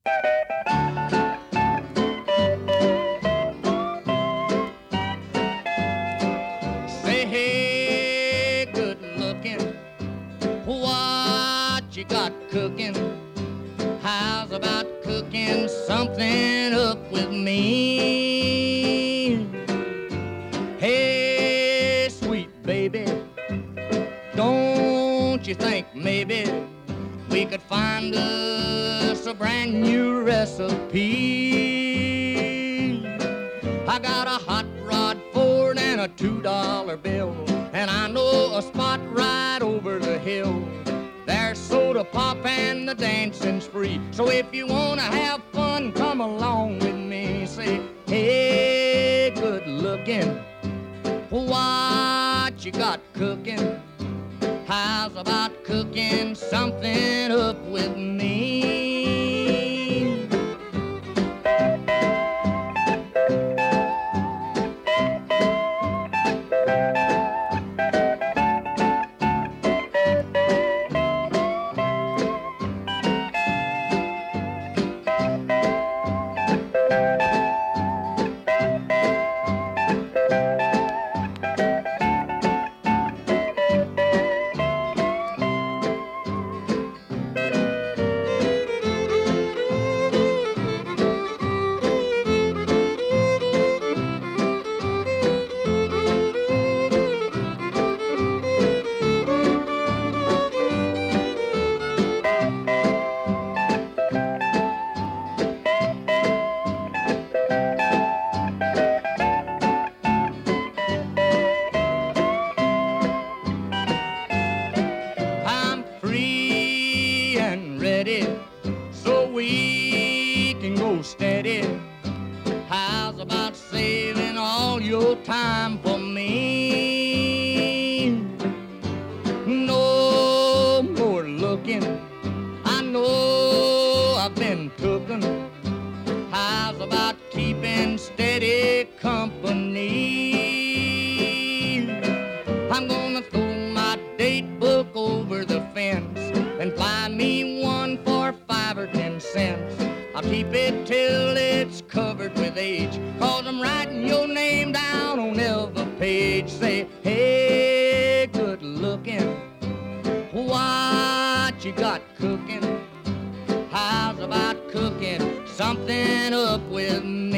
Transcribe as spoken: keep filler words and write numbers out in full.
Say, hey, good looking, what you got cooking? How's about cooking something up with me? Hey, sweet baby, don't you think maybe we could find us a brand new recipe? I got a hot rod Ford and a two dollar bill, and I know a spot right over the hill. There's soda pop and the dancing's free. So if you wanna have fun, come along with me. Say, hey, good looking, what you got cooking? How's about cooking something up with me? So we can go steady. How's about saving all your time for me? No more looking, I know I've been tooken. How's about keeping steady company? I'm gonna throw my date book over the fence and buy me one for five or ten cents. I'll keep it till it's covered with age, 'cause I'm writing your name down on every page. Say, hey, good looking, what you got cooking? How's about cooking something up with me?